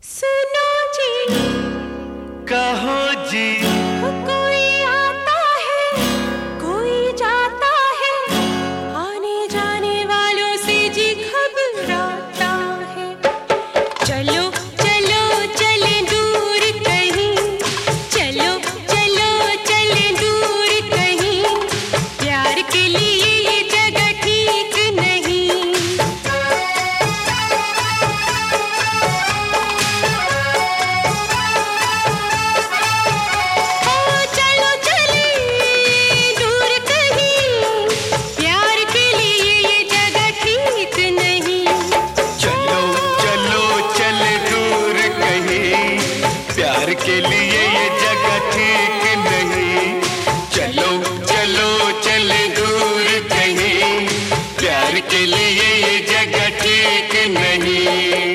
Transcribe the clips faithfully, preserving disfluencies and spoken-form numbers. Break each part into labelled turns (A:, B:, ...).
A: सुनो जी,
B: कहो जी,
A: कोई आता है कोई जाता है, आने जाने वालों से जी घबराता है। चलो चलो चलें दूर कहीं, चलो चलो चलें दूर कहीं, प्यार के लिए ये जगह ठीक नहीं।
B: के लिए ये जगह ठीक नहीं। चलो चलो चले दूर कहीं, प्यार के लिए ये जगह ठीक नहीं।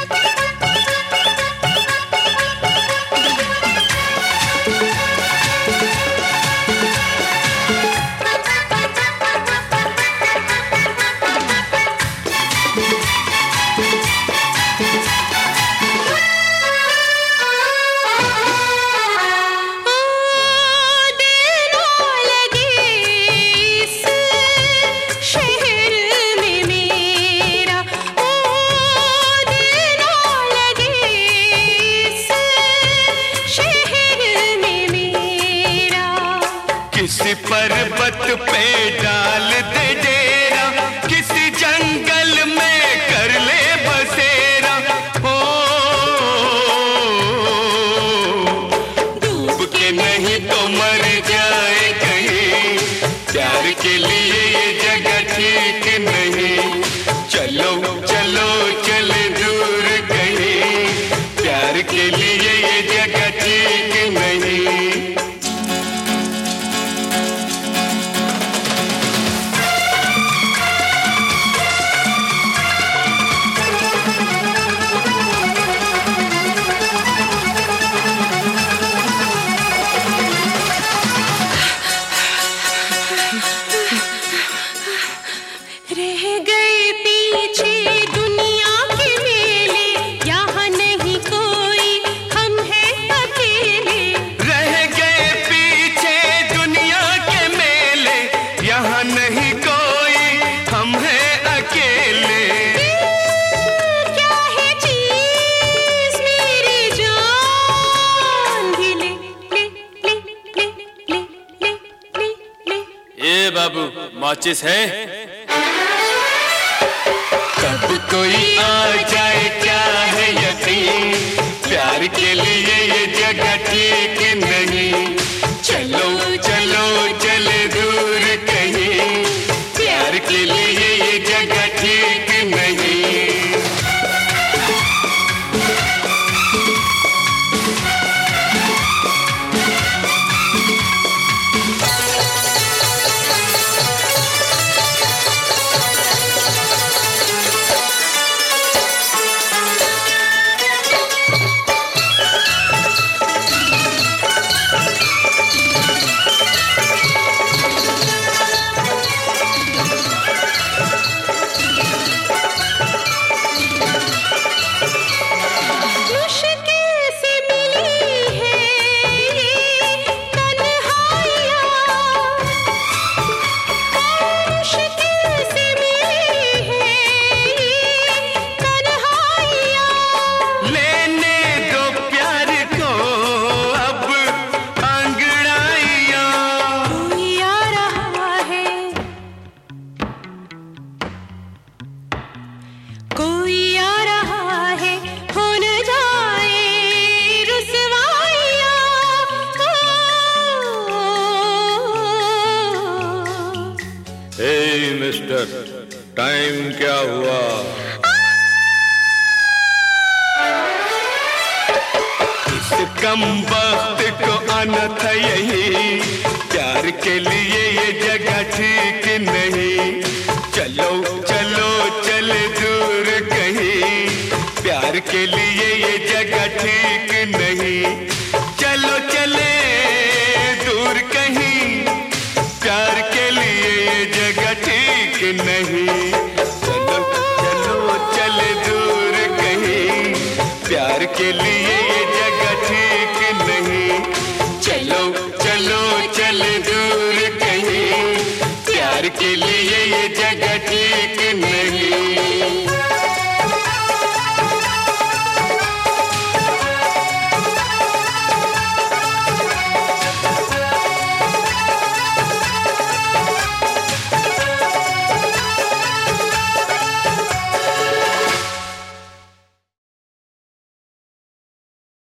B: किसी पर्वत पे डाल दे डेरा, किसी जंगल में कर ले बसेरा। हो डूब के नहीं तो मर जाए कहीं, प्यार के लिए ये जगह ठीक नहीं। चलो चलो चले दूर कहीं, प्यार के लिए ये जगह ठीक नहीं।
A: रह गए पीछे दुनिया के मेले, यहाँ नहीं कोई हम हैं अकेले।
B: रह गए पीछे दुनिया के मेले, यहाँ नहीं कोई हम हैं अकेले।
A: क्या है चीज़ मेरी जान भी ले ले ले ले ले ले ले ले।
C: ए बाबू, माचिस है?
B: कब कोई आ जाए क्या है यकीन, प्यार के लिए ये जगह ठीक नहीं। चलो चलो चले दूर कहीं, प्यार के लिए ये जगह ठीक नहीं।
A: कोई आ रहा है, हो न जाए रुसवाइयाँ।
C: हे मिस्टर, टाइम क्या हुआ?
B: इस कम वक्त को आना था यही, प्यार के लिए ये जगह ठीक नहीं। चलो चलो चले दूर कहीं, प्यार के लिए ये जगह ठीक नहीं। चलो चले दूर कहीं, प्यार के लिए ये जगह ठीक नहीं। चलो चलो चले दूर कहीं, प्यार प्यार के लिए ये जगह ठीक नहीं। चलो चलो चल दूर कहीं, प्यार के लिए